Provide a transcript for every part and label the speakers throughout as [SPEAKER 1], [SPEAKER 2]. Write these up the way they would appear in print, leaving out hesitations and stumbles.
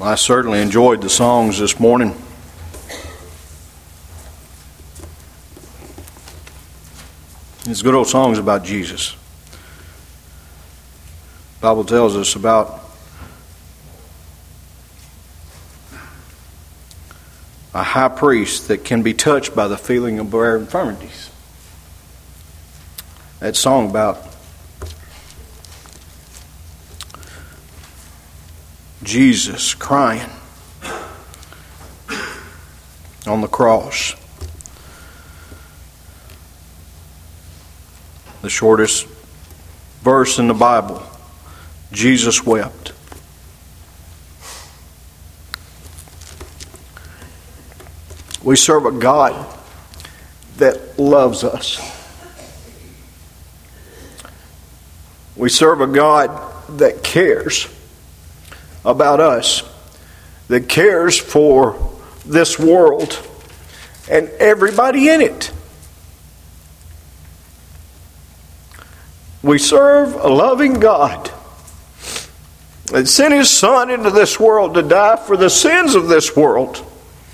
[SPEAKER 1] I certainly enjoyed the songs this morning. It's good old songs about Jesus. The Bible tells us about a high priest that can be touched by the feeling of our infirmities. That song about Jesus crying on the cross. The shortest verse in the Bible. Jesus wept. We serve a God that loves us. We serve a God that cares about us, that cares for this world and everybody in it. We serve a loving God that sent His Son into this world to die for the sins of this world,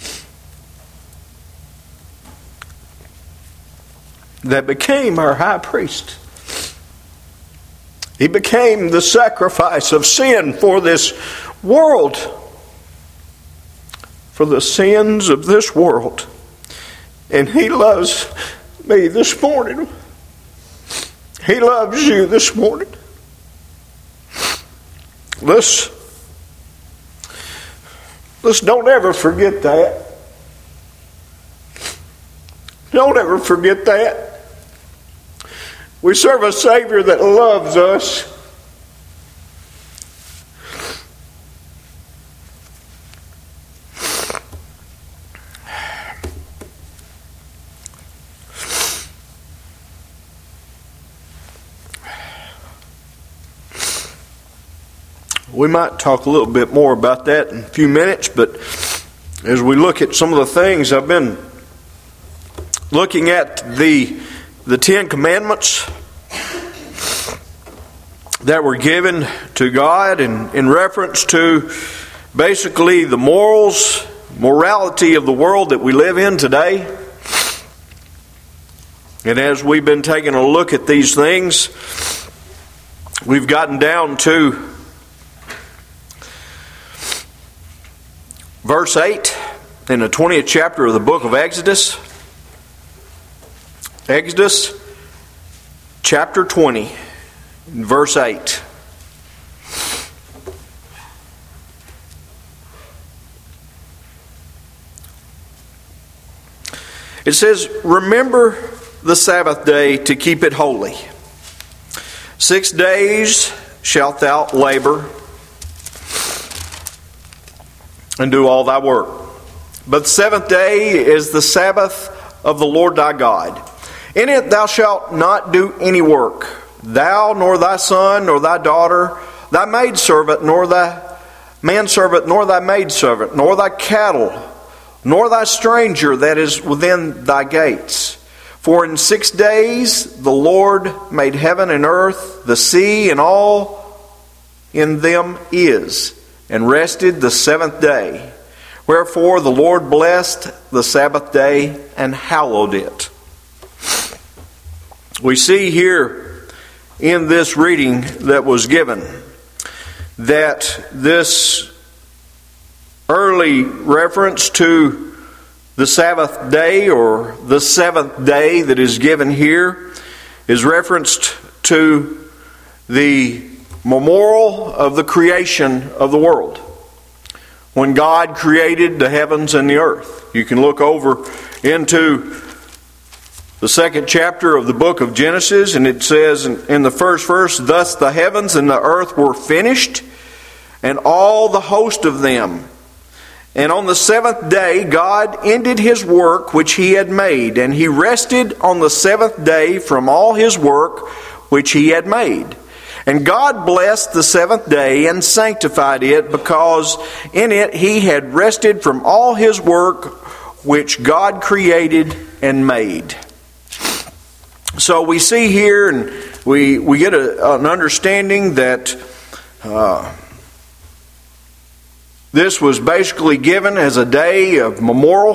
[SPEAKER 1] that became our high priest. He became the sacrifice of sin for this world, for the sins of this world. And He loves me this morning. He loves you this morning. Let's don't ever forget that. Don't ever forget that. We serve a Savior that loves us. We might talk a little bit more about that in a few minutes, but as we look at some of the things, I've been looking at the Ten Commandments that were given to God in reference to basically the morality of the world that we live in today. And as we've been taking a look at these things, we've gotten down to verse 8 in the 20th chapter of the book of Exodus. Exodus chapter 20, verse 8. It says, "Remember the Sabbath day to keep it holy. 6 days shalt thou labor and do all thy work. But the seventh day is the Sabbath of the Lord thy God. In it thou shalt not do any work, thou, nor thy son, nor thy daughter, thy maidservant, nor thy manservant, nor thy maidservant, nor thy cattle, nor thy stranger that is within thy gates. For in 6 days the Lord made heaven and earth, the sea, and all in them is, and rested the seventh day. Wherefore the Lord blessed the Sabbath day and hallowed it." We see here in this reading that was given that this early reference to the Sabbath day, or the seventh day that is given here, is referenced to the memorial of the creation of the world. When God created the heavens and the earth. You can look over into the 2nd chapter of the book of Genesis, and it says in the first verse, "Thus the heavens and the earth were finished, and all the host of them. And on the seventh day God ended His work which He had made, and He rested on the seventh day from all His work which He had made. And God blessed the seventh day and sanctified it, because in it He had rested from all His work which God created and made." So we see here, and we get an understanding that This was basically given as a day of memorial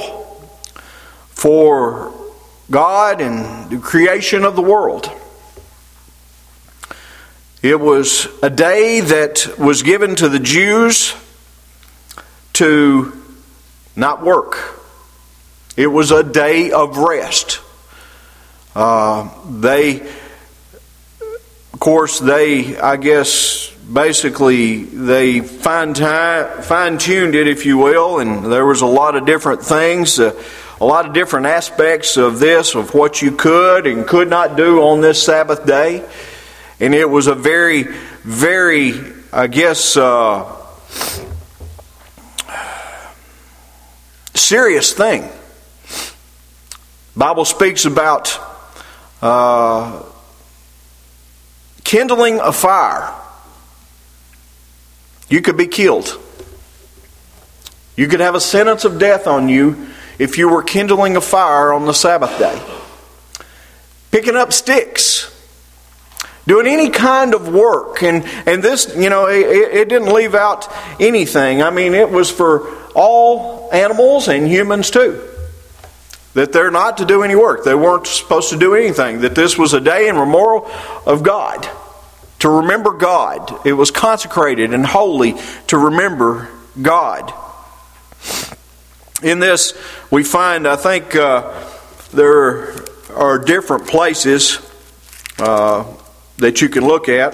[SPEAKER 1] for God and the creation of the world. It was a day that was given to the Jews to not work. It was a day of rest. They fine-tuned it, if you will, and there was a lot of different things, a lot of different aspects of this, of what you could and could not do on this Sabbath day. And it was a very, very, serious thing. The Bible speaks about kindling a fire. You could be killed. You could have a sentence of death on you if you were kindling a fire on the Sabbath day. Picking up sticks. Doing any kind of work. And this, it didn't leave out anything. I mean, it was for all animals and humans too. That they're not to do any work. They weren't supposed to do anything. That this was a day in memorial of God. To remember God. It was consecrated and holy to remember God. In this, we find, I think, there are different places that you can look at.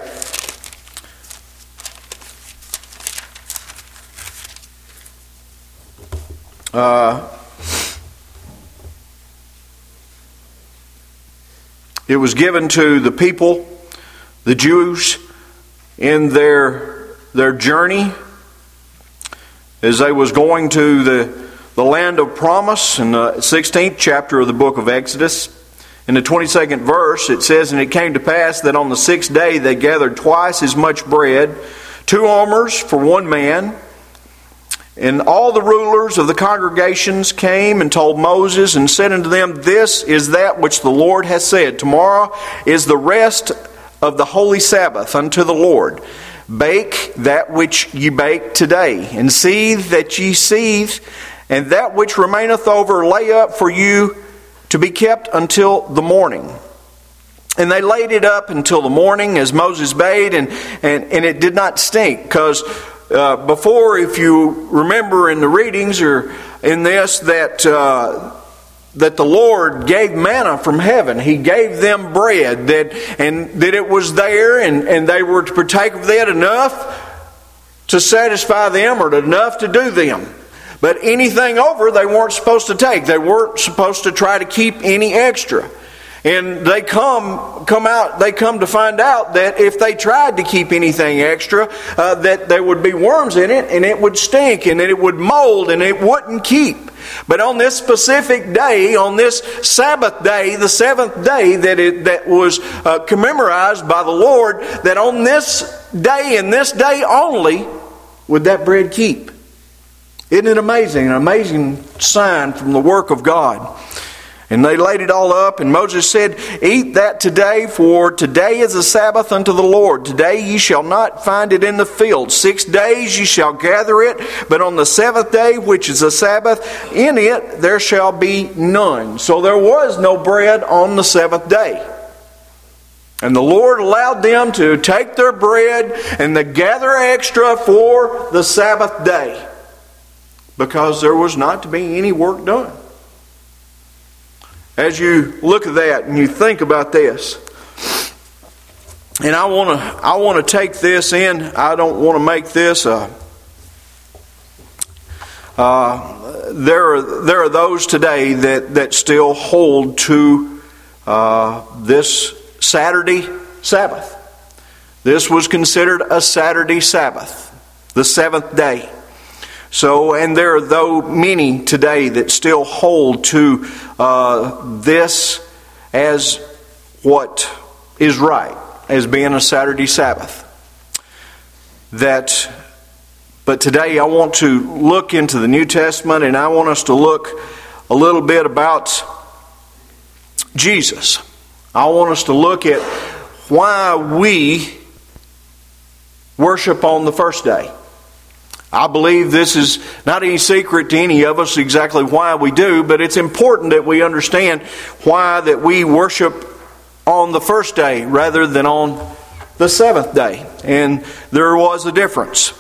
[SPEAKER 1] It was given to the people, the Jews, in their journey as they was going to the land of promise. In the 16th chapter of the book of Exodus, in the 22nd verse, it says, "And it came to pass that on the 6th day they gathered twice as much bread, 2 omers for one man. And all the rulers of the congregations came and told Moses and said unto them, This is that which the Lord has said. Tomorrow is the rest of the holy Sabbath unto the Lord. Bake that which ye bake today, and seethe that ye seethe, and that which remaineth over lay up for you to be kept until the morning." And they laid it up until the morning as Moses bade, and it did not stink. Because before, if you remember in the readings or in this, that the Lord gave manna from heaven. He gave them bread, that it was there, and they were to partake of that enough to satisfy them or enough to do them. But anything over, they weren't supposed to take. They weren't supposed to try to keep any extra. And they come to find out that if they tried to keep anything extra, that there would be worms in it, and it would stink, and it would mold, and it wouldn't keep. But on this specific day, on this Sabbath day, the 7th day that was commemorized by the Lord, that on this day and this day only would that bread keep. Isn't it amazing? An amazing sign from the work of God. And they laid it all up, and Moses said, "Eat that today, for today is a Sabbath unto the Lord. Today ye shall not find it in the field. 6 days ye shall gather it, but on the 7th day, which is a Sabbath, in it there shall be none." So there was no bread on the 7th day. And the Lord allowed them to take their bread and to gather extra for the Sabbath day, because there was not to be any work done. As you look at that and you think about this, and I want to take this in. I don't want to make this there are those today that still hold to this Saturday Sabbath. This was considered a Saturday Sabbath, the 7th day. So, and there are many today that still hold to this as what is right, as being a Saturday Sabbath. But today I want to look into the New Testament, and I want us to look a little bit about Jesus. I want us to look at why we worship on the first day. I believe this is not any secret to any of us exactly why we do, but it's important that we understand why that we worship on the first day rather than on the seventh day. And there was a difference.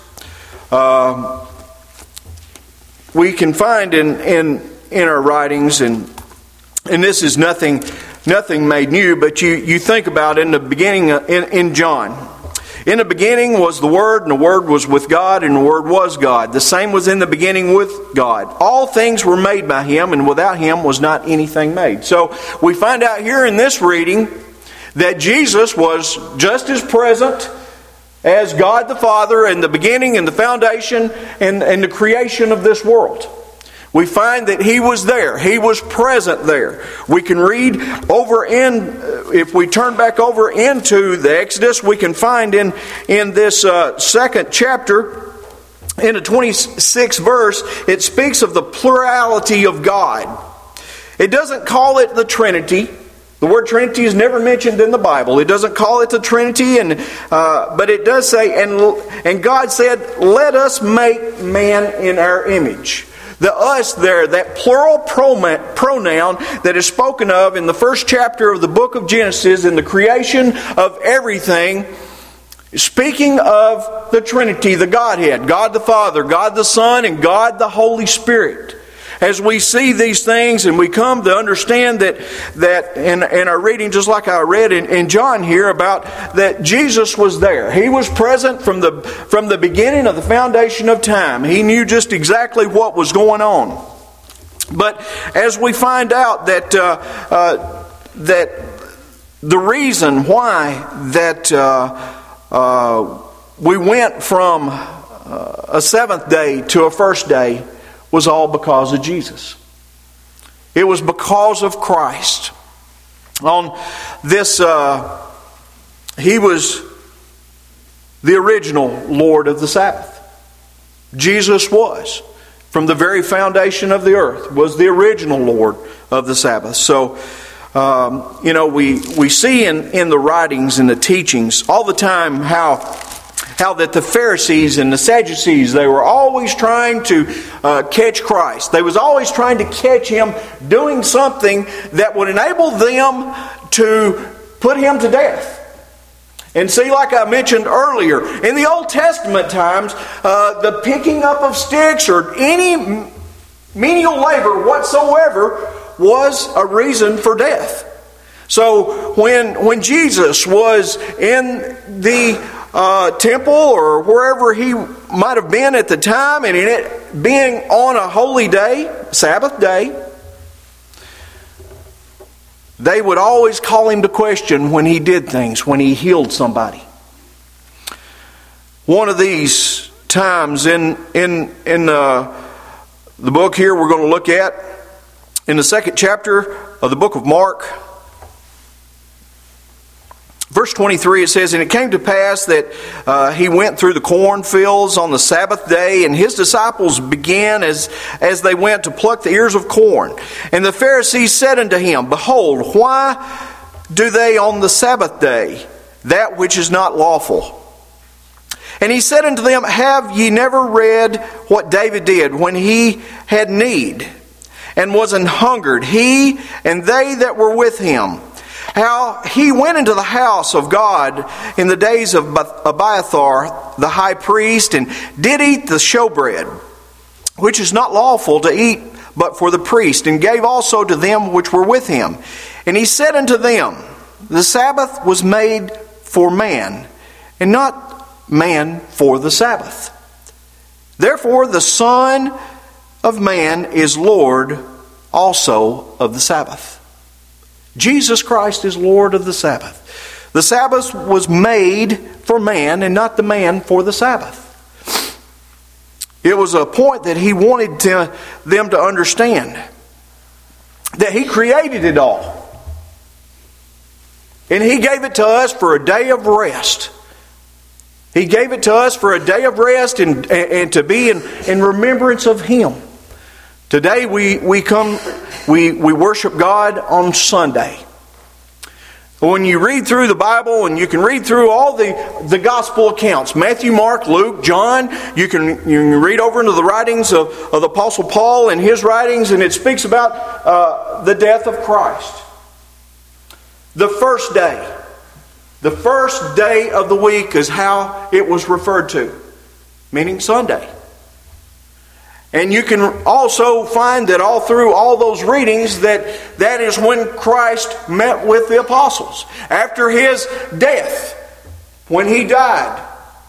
[SPEAKER 1] We can find in our writings, and this is nothing made new, but you think about in the beginning in John. In the beginning was the Word, and the Word was with God, and the Word was God. The same was in the beginning with God. All things were made by Him, and without Him was not anything made. So we find out here in this reading that Jesus was just as present as God the Father in the beginning and the foundation and the creation of this world. We find that He was there. He was present there. We can read over if we turn back over into the Exodus, we can find in this second chapter, in the 26th verse, it speaks of the plurality of God. It doesn't call it the Trinity. The word Trinity is never mentioned in the Bible. It doesn't call it the Trinity, but it does say, and God said, "Let us make man in our image." The us there, that plural pronoun that is spoken of in the first chapter of the book of Genesis, in the creation of everything, speaking of the Trinity, the Godhead, God the Father, God the Son, and God the Holy Spirit. As we see these things and we come to understand that in our reading, just like I read in John here, about that Jesus was there. He was present from the beginning of the foundation of time. He knew just exactly what was going on. But as we find out that the reason why that we went from a seventh day to a first day was all because of Jesus. It was because of Christ. On this, He was the original Lord of the Sabbath. Jesus was, from the very foundation of the earth, was the original Lord of the Sabbath. So, we see in the writings and the teachings all the time how that the Pharisees and the Sadducees, they were always trying to catch Christ. They was always trying to catch Him doing something that would enable them to put Him to death. And see, like I mentioned earlier, in the Old Testament times, the picking up of sticks or any menial labor whatsoever was a reason for death. So when Jesus was in the temple or wherever He might have been at the time, and in it being on a holy day, Sabbath day, they would always call Him to question when He did things, when He healed somebody. One of these times in the book here we're going to look at, in the second chapter of the book of Mark, verse 23, it says, "And it came to pass that He went through the cornfields on the Sabbath day, and His disciples began as they went to pluck the ears of corn. And the Pharisees said unto Him, Behold, why do they on the Sabbath day that which is not lawful? And He said unto them, Have ye never read what David did when he had need, and was an hungered, he and they that were with him? How he went into the house of God in the days of Abiathar the high priest, and did eat the showbread, which is not lawful to eat but for the priest, and gave also to them which were with him. And He said unto them, The Sabbath was made for man, and not man for the Sabbath. Therefore the Son of Man is Lord also of the Sabbath." Jesus Christ is Lord of the Sabbath. The Sabbath was made for man, and not the man for the Sabbath. It was a point that He wanted them to understand, that He created it all. And He gave it to us for a day of rest. He gave it to us for a day of rest and to be in remembrance of Him. Today we worship God on Sunday. When you read through the Bible, and you can read through all the gospel accounts, Matthew, Mark, Luke, John, you can read over into the writings of the Apostle Paul and his writings, and it speaks about the death of Christ. The first day of the week is how it was referred to, meaning Sunday. And you can also find that all through all those readings that is when Christ met with the apostles. After His death, when He died,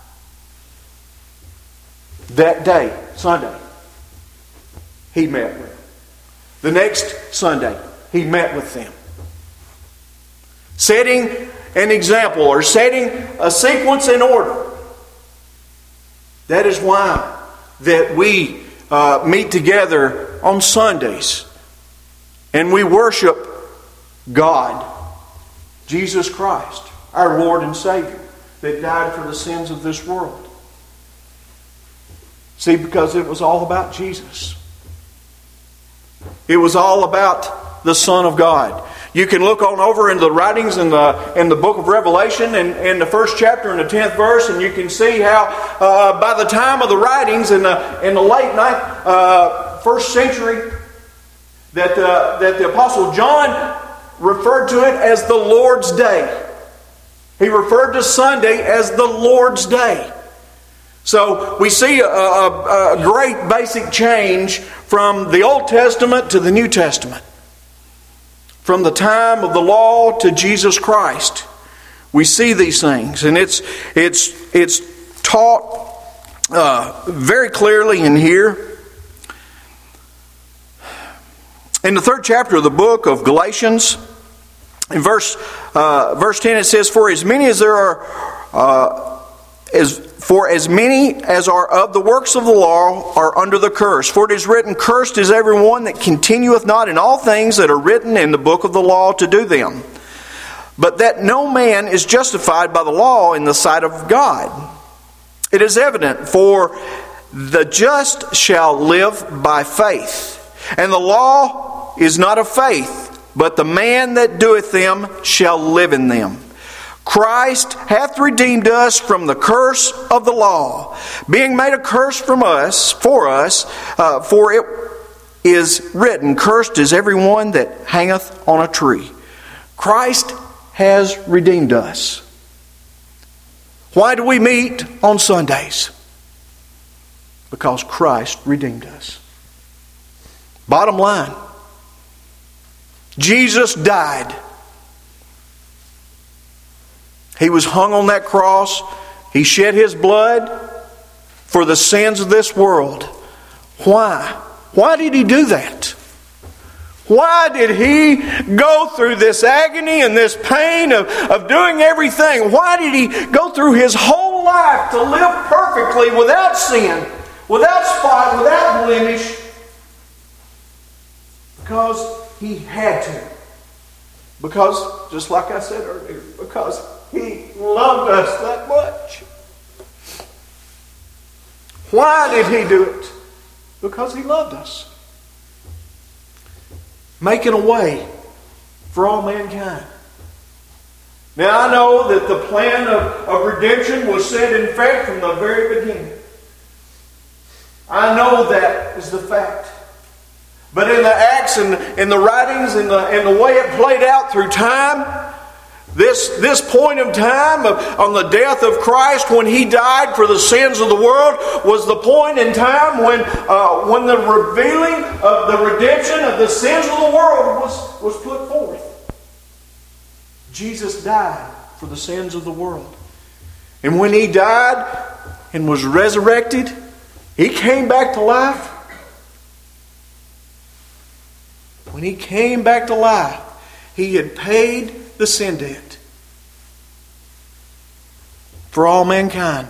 [SPEAKER 1] that day, Sunday, He met with them. The next Sunday, He met with them. Setting an example, or setting a sequence in order. That is why that we meet together on Sundays and we worship God, Jesus Christ, our Lord and Savior, that died for the sins of this world. See, because it was all about Jesus. It was all about the Son of God. You can look on over in the writings in the book of Revelation, in the first chapter and the 10th verse, and you can see how by the time of the writings in the late first century, that the Apostle John referred to it as the Lord's Day. He referred to Sunday as the Lord's Day. So we see a great basic change from the Old Testament to the New Testament. From the time of the law to Jesus Christ, we see these things, and it's taught very clearly in here. In the 3rd chapter of the book of Galatians, in verse 10, it says, "For as many as are of the works of the law are under the curse. For it is written, Cursed is everyone that continueth not in all things that are written in the book of the law to do them. But that no man is justified by the law in the sight of God. It is evident, for the just shall live by faith. And the law is not of faith, but the man that doeth them shall live in them. Christ hath redeemed us from the curse of the law, being made a curse for us, for it is written, Cursed is everyone that hangeth on a tree." Christ has redeemed us. Why do we meet on Sundays? Because Christ redeemed us. Bottom line, Jesus died. He was hung on that cross. He shed His blood for the sins of this world. Why? Why did He do that? Why did He go through this agony and this pain of doing everything? Why did He go through His whole life to live perfectly without sin, without spot, without blemish? Because He had to. Because, just like I said earlier, because He loved us that much. Why did He do it? Because He loved us. Making a way for all mankind. Now I know that the plan of redemption was set in fact from the very beginning. I know that is the fact. But in the acts and in the writings and the way it played out through time, this point of time on the death of Christ when He died for the sins of the world was the point in time when the revealing of the redemption of the sins of the world was put forth. Jesus died for the sins of the world. And when He died and was resurrected, He came back to life. When He came back to life, He had paid the sin debt for all mankind.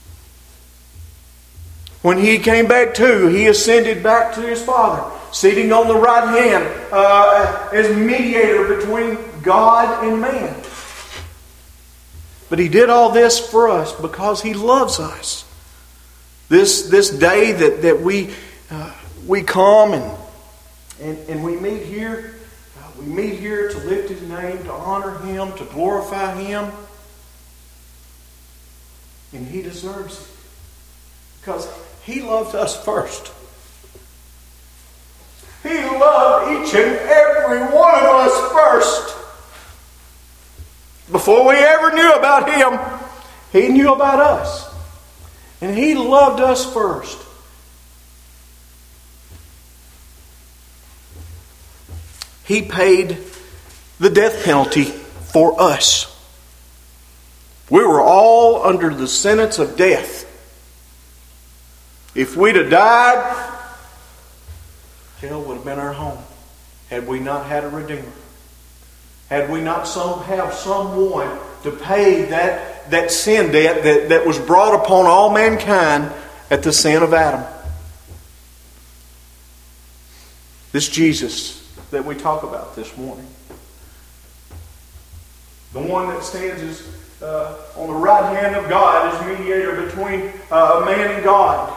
[SPEAKER 1] When He came back too, He ascended back to His Father, sitting on the right hand as mediator between God and man. But He did all this for us because He loves us. This day that we come and we meet here, We meet here to lift His name, to honor Him, to glorify Him. And He deserves it. Because He loved us first. He loved each and every one of us first. Before we ever knew about Him, He knew about us. And He loved us first. He paid the death penalty for us. We were all under the sentence of death. If we'd have died, hell would have been our home. Had we not had a Redeemer. Had we not have someone to pay that sin debt that was brought upon all mankind at the sin of Adam. This Jesus that we talk about this morning. The one that stands on the right hand of God as mediator between a man and God.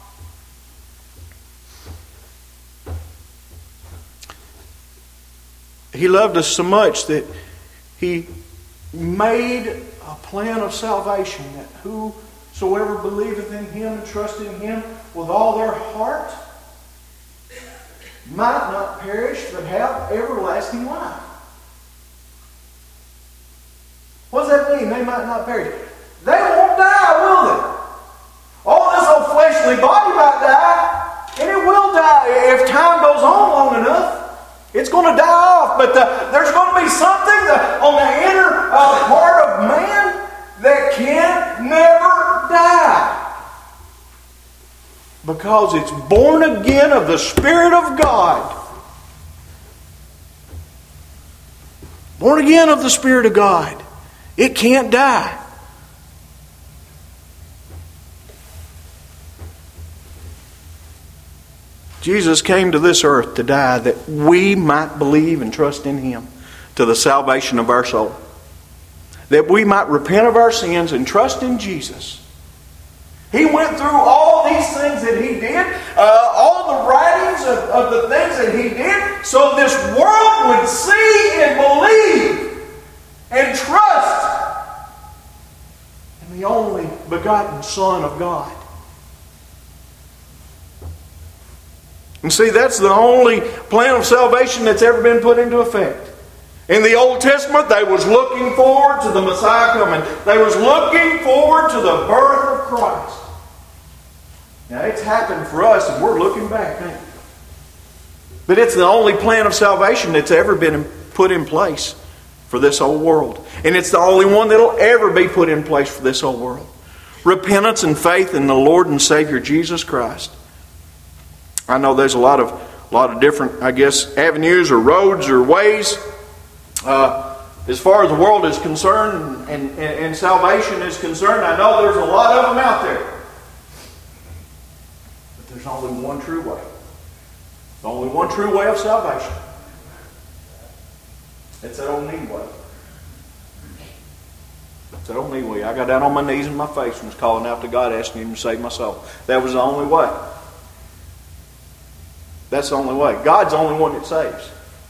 [SPEAKER 1] He loved us so much that He made a plan of salvation that whosoever believeth in Him and trusteth in Him with all their heart might not perish but have everlasting life. What does that mean? They might not perish. They won't die, will they? Oh, this old fleshly body might die, and it will die if time goes on long enough. It's going to die off, but there's going to be something on the inner part of man that can never die. Because it's born again of the Spirit of God. Born again of the Spirit of God. It can't die. Jesus came to this earth to die that we might believe and trust in Him to the salvation of our soul. That we might repent of our sins and trust in Jesus. He went through all these things that He did, all the writings of the things that He did, so this world would see and believe and trust in the only begotten Son of God. And see, that's the only plan of salvation that's ever been put into effect. In the Old Testament, they was looking forward to the Messiah coming. They was looking forward to the birth of Christ. Now, it's happened for us, and we're looking back, ain't it? But it's the only plan of salvation that's ever been put in place for this whole world. And it's the only one that'll ever be put in place for this whole world. Repentance and faith in the Lord and Savior Jesus Christ. I know there's a lot of different, avenues or roads or ways. As far as the world is concerned and salvation is concerned, I know there's a lot of them out there. But there's only one true way. Only one true way of salvation. It's that old knee way. It's that old knee way. I got down on my knees and my face and was calling out to God, asking Him to save my soul. That was the only way. That's the only way. God's the only one that saves.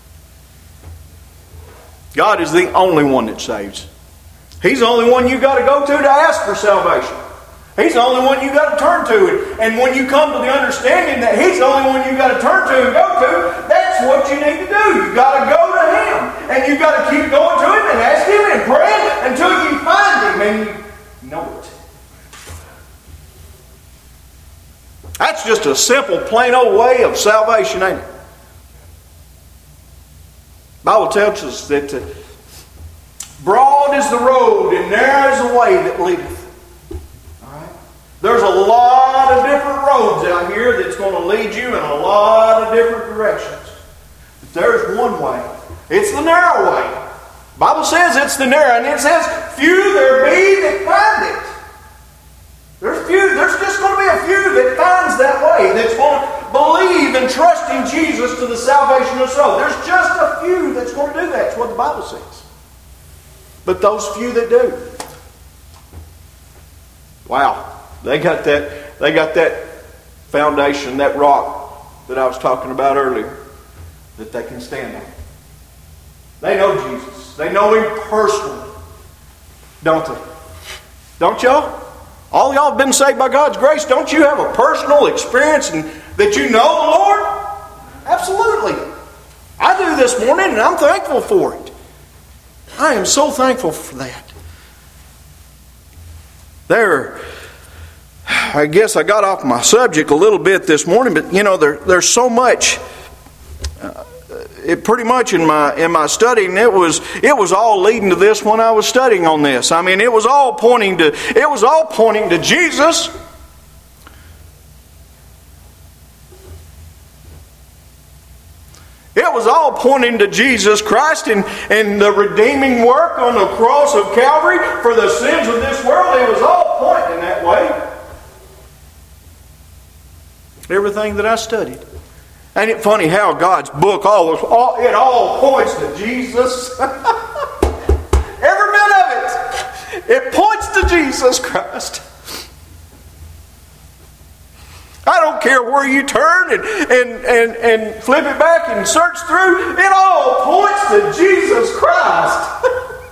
[SPEAKER 1] God is the only one that saves. He's the only one you got to go to ask for salvation. He's the only one you got to turn to. And when you come to the understanding that He's the only one you got to turn to and go to, that's what you need to do. You got to go to Him. And you got to keep going to Him and ask Him and praying until you find Him and you know it. That's just a simple, plain old way of salvation, ain't it? The Bible tells us that broad is the road and narrow is the way that leadeth. All right? There's a lot of different roads out here that's going to lead you in a lot of different directions. But there's one way. It's the narrow way. The Bible says it's the narrow, and it says, few there be that find it. There's just going to be a few that finds that way, that's going to believe and trust in Jesus to the salvation of soul. There's just a few that's going to do that. That's what the Bible says. But those few that do, wow, they got that foundation, that rock that I was talking about earlier, that they can stand on. They know Jesus. They know Him personally. Don't they? Don't y'all? All y'all have been saved by God's grace. Don't you have a personal experience and that you know the Lord? Absolutely. I do this morning, and I'm thankful for it. I am so thankful for that. I guess I got off my subject a little bit this morning, but there's so much. It pretty much in my studying, it was all leading to this when I was studying on this. I mean, it was all pointing to Jesus. It was all pointing to Jesus Christ and the redeeming work on the cross of Calvary for the sins of this world. It was all pointing that way. Everything that I studied. Ain't it funny how God's book it all points to Jesus? Every bit of it. It points to Jesus Christ. I don't care where you turn and flip it back and search through. It all points to Jesus Christ.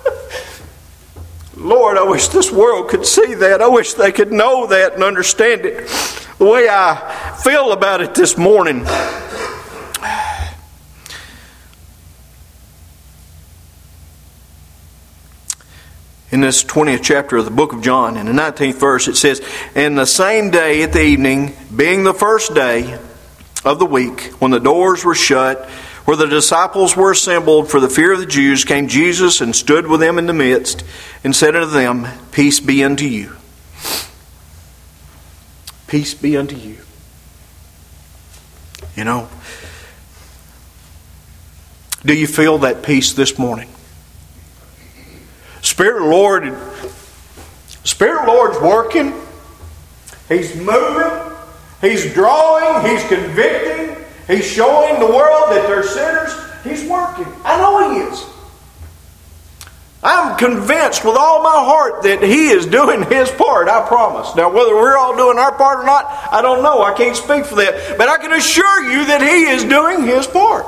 [SPEAKER 1] Lord, I wish this world could see that. I wish they could know that and understand it the way I feel about it this morning. In this 20th chapter of the book of John, in the 19th verse, it says, "And the same day at the evening, being the first day of the week, when the doors were shut, where the disciples were assembled for the fear of the Jews, came Jesus and stood with them in the midst, and said unto them, Peace be unto you." Peace be unto you. Do you feel that peace this morning? Spirit of the Lord's working. He's moving. He's drawing. He's convicting. He's showing the world that they're sinners. He's working. I know He is. I'm convinced with all my heart that He is doing His part, I promise. Now, whether we're all doing our part or not, I don't know. I can't speak for that. But I can assure you that He is doing His part.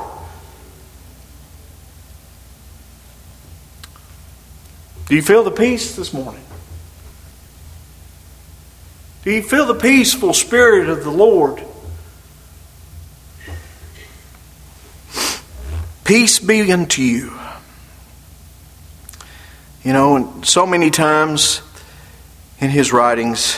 [SPEAKER 1] Do you feel the peace this morning? Do you feel the peaceful Spirit of the Lord? Peace be unto you. And so many times in His writings,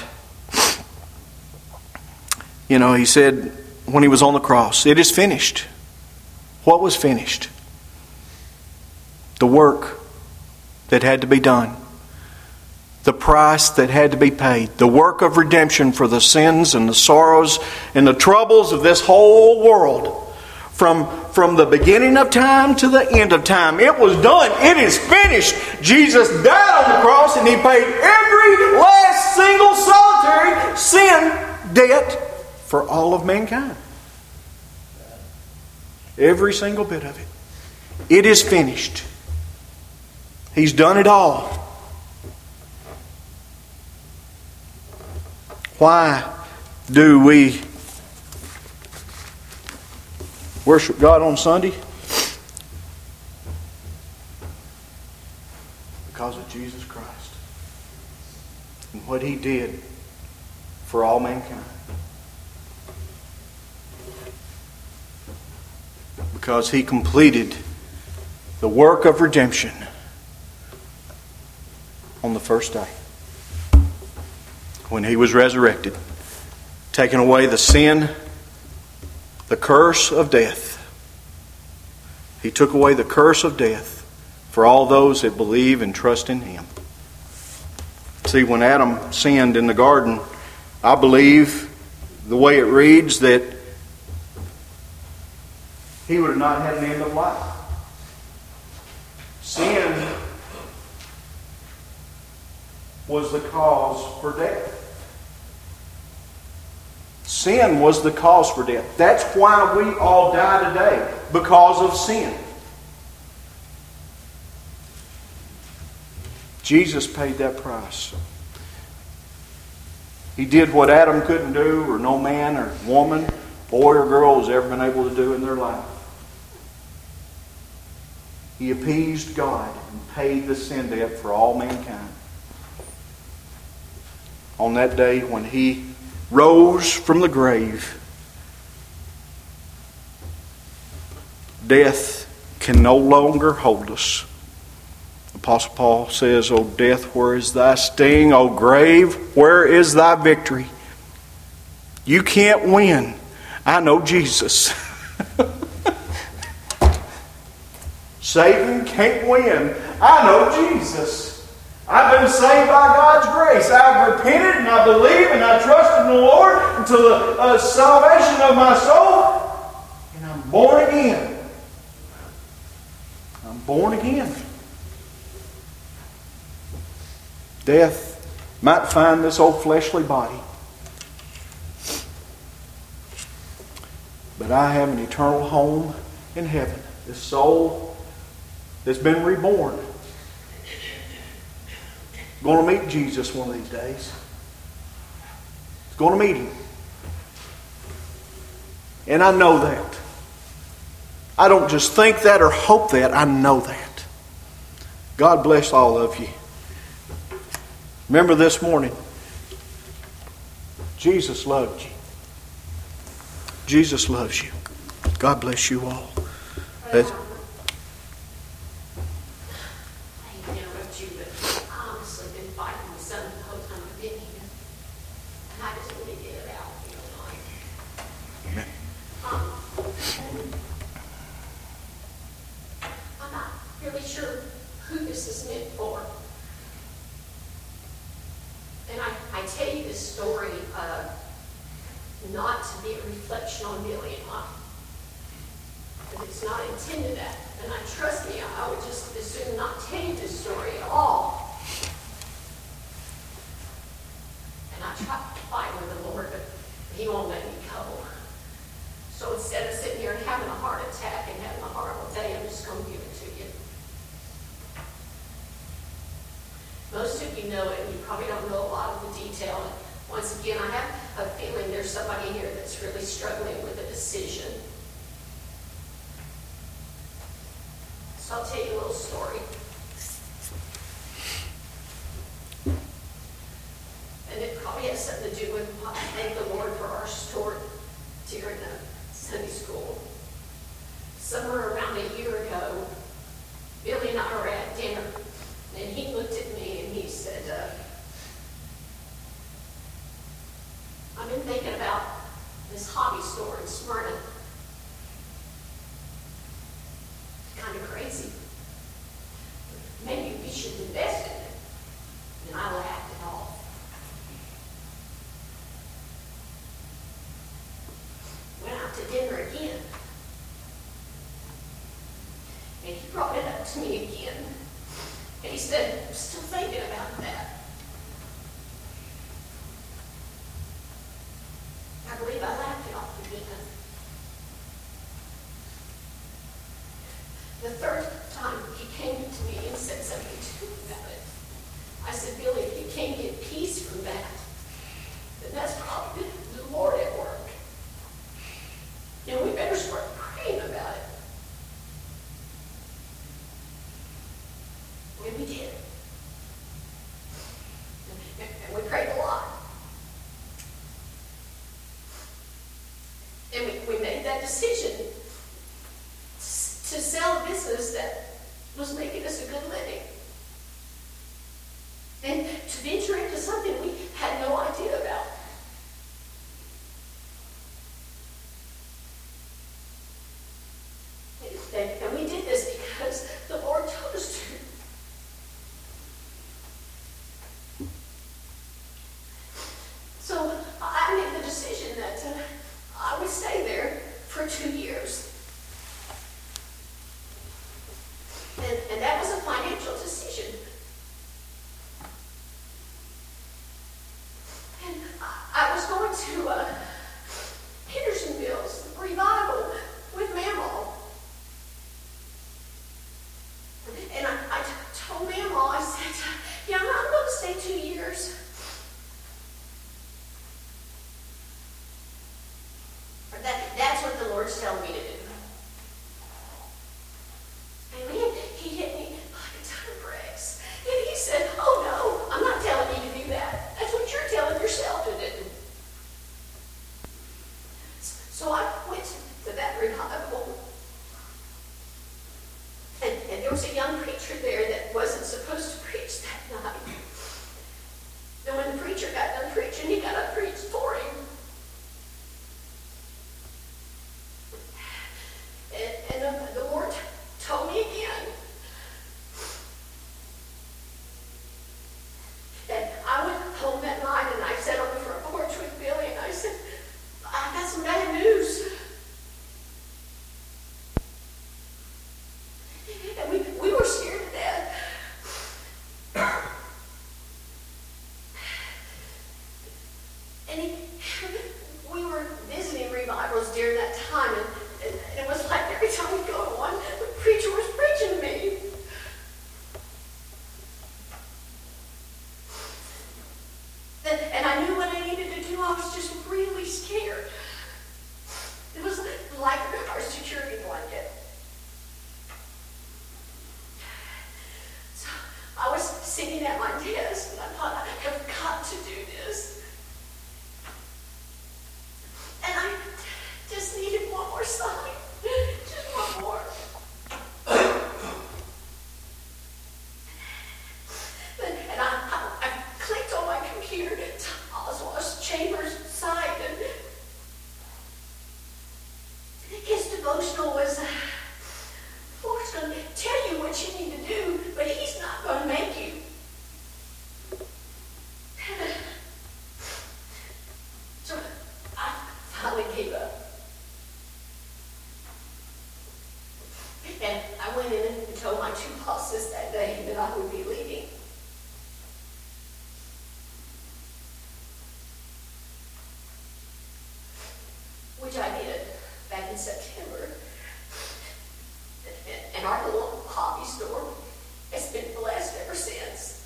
[SPEAKER 1] He said when He was on the cross, "It is finished." What was finished? The work that had to be done. The price that had to be paid. The work of redemption for the sins and the sorrows and the troubles of this whole world. From the beginning of time to the end of time. It was done. It is finished. Jesus died on the cross and He paid every last single solitary sin debt for all of mankind. Every single bit of it. It is finished. He's done it all. Why do we worship God on Sunday? Because of Jesus Christ and what He did for all mankind. Because He completed the work of redemption on the first day when He was resurrected, taking away the sin, the curse of death. He took away the curse of death for all those that believe and trust in Him. See, when Adam sinned in the garden, I believe the way it reads that he would have not had an end of life. Sin was the cause for death. Sin was the cause for death. That's why we all die today, because of sin. Jesus paid that price. He did what Adam couldn't do, or no man or woman, boy or girl has ever been able to do in their life. He appeased God and paid the sin debt for all mankind. On that day when He rose from the grave, death can no longer hold us. Apostle Paul says, O death, where is thy sting? O grave, where is thy victory? You can't win. I know Jesus. Satan can't win. I know Jesus. I've been saved by God's grace. I've repented and I believe and I trust in the Lord until the salvation of my soul. And I'm born again. I'm born again. Death might find this old fleshly body, but I have an eternal home in heaven. This soul that's been reborn, going to meet Jesus one of these days. It's going to meet Him. And I know that. I don't just think that or hope that. I know that. God bless all of you. Remember this morning, Jesus loved you. Jesus loves you. God bless you all. That's,
[SPEAKER 2] not to be a reflection on Billy and I. But it's not intended that. And trust me, I would just as soon not tell you this story at all. And I tried to fight with the Lord, but He won't let me go. So instead of sitting here and having a heart attack and having a horrible day, I'm just going to give it to you. Most of you know it, and you probably don't know a lot of the detail. Once again, I have a feeling there's somebody here that's really struggling with a decision. So I'll tell you a little story. And it probably has something to do with, I thank the Lord for our story during the Sunday school. Somewhere around a year ago, Billy and I were at dinner, and he looked at me and he said, I've been thinking about this hobby store in Smyrna. It's kind of crazy. Maybe we should invest in it. And I laughed it off. Went out to dinner again. And he brought it up to me again. And he said, I'm still thinking about that. I believe I laughed it off again. The third time he came to me and said something to me about it. I said, Billy, if you can't get peace from that, then that's probably the Lord at work. And we better start praying about it. And we did. And we prayed a lot. And we made that decision to sell a business that was making us a good living. And to venture into something we had no idea about. And we did this because the Lord told us to. So I made the decision that I would stay there for 2 years. And that was a financial decision. And I was going to Hendersonville's revival with Mamaw. And I told Mamaw, I said, yeah, I'm going to stay 2 years. That's what the Lord's telling me to do. And And we were visiting revivals during that time, and it was like every time we go to one, the preacher was preaching to me. And I knew what I needed to do. I was just really scared. It was like our security blanket. So I was sitting at my desk, and I thought, I have got to do this. And I just needed one more sign. Just one more. And I clicked on my computer to Oswald Chambers' site, and his devotional was, Lord's going to tell you what you need to do, but he's not going to make you. So I finally gave up. And I went in and told my two bosses that day that I would be leaving. Which I did back in September. And our little hobby store has been blessed ever since.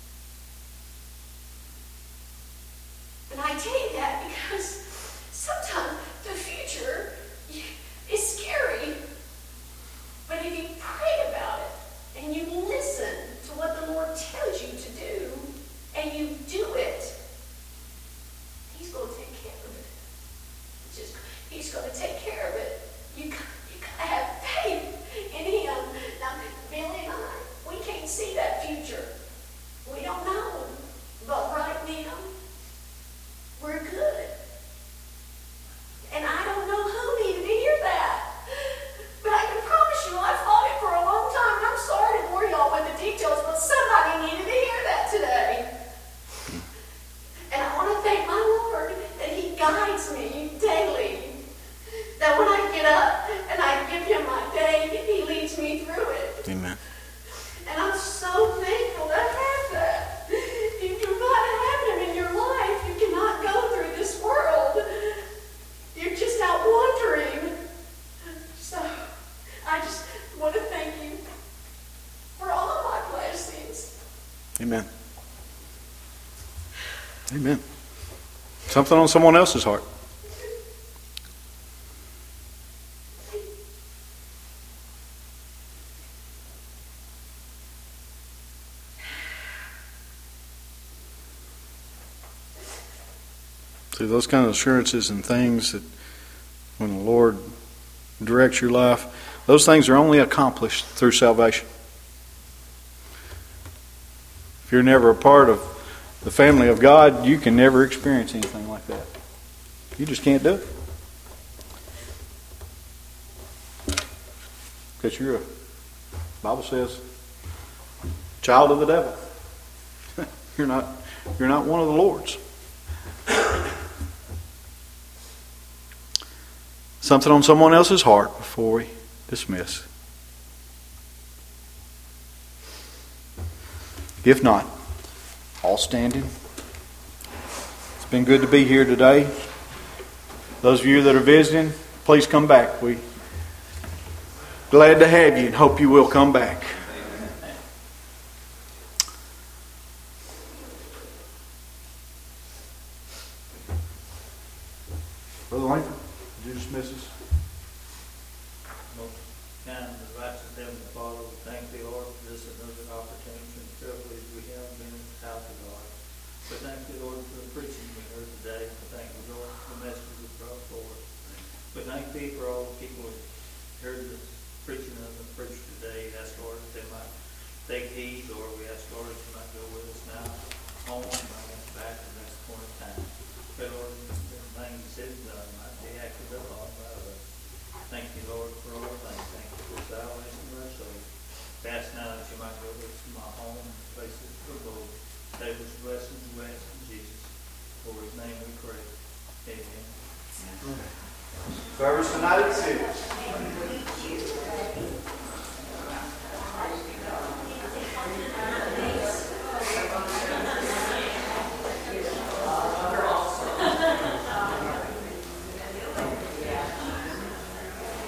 [SPEAKER 2] And I tell you that because sometimes the future is scary. But if you pray about it and you listen to what the Lord tells you to do and you do it, he's going to take care of it. He's going to take care of it. You got to have faith in him. Now, Billy and I, we can't see that future. We don't know. But right now, we're good. And I don't know who needed to hear that. But I can promise you, I've fought it for a long time. And I'm sorry to bore y'all with the details, but somebody needed to hear that today. And I want to thank my Lord that he guides me daily. That when I get up and I give him my day, he leads me through it.
[SPEAKER 1] Amen.
[SPEAKER 2] And I'm so thankful to have that. If you do not have him in your life, you cannot go through this world. You're just out wandering. So I just want to thank you for all of my blessings.
[SPEAKER 1] Amen. Amen. Something on someone else's heart. See, those kind of assurances and things that when the Lord directs your life, those things are only accomplished through salvation. If you're never a part of the family of God, you can never experience anything like that. You just can't do it. Because you're the Bible says, child of the devil. You're not one of the Lord's. Something on someone else's heart before we dismiss. If not, all standing. It's been good to be here today. Those of you that are visiting, please come back. We're glad to have you and hope you will come back. Brother Langford, would you dismiss us?
[SPEAKER 3] Most kind and righteous Heavenly Father, we thank thee, Lord, for this another opportunity and privilege we have been in the house of God. We thank thee, Lord, for the preaching we heard today. We thank thee, Lord, for the message we brought forward. We thank thee for all the people who heard the preaching of the preacher today. Ask, Lord, that they might take heed, Lord. We ask, Lord, that you might go with us now home and bring us back to the next point of time. Pray, Lord, everything you said and done might be acted upon by us. Thank you, Lord, for all things. Thank you for salvation of our souls. Ask now that you might go with us to my home and places of the Lord. Tables, blessings, we ask in Jesus. For his name we pray. Amen.
[SPEAKER 1] Service tonight at 6.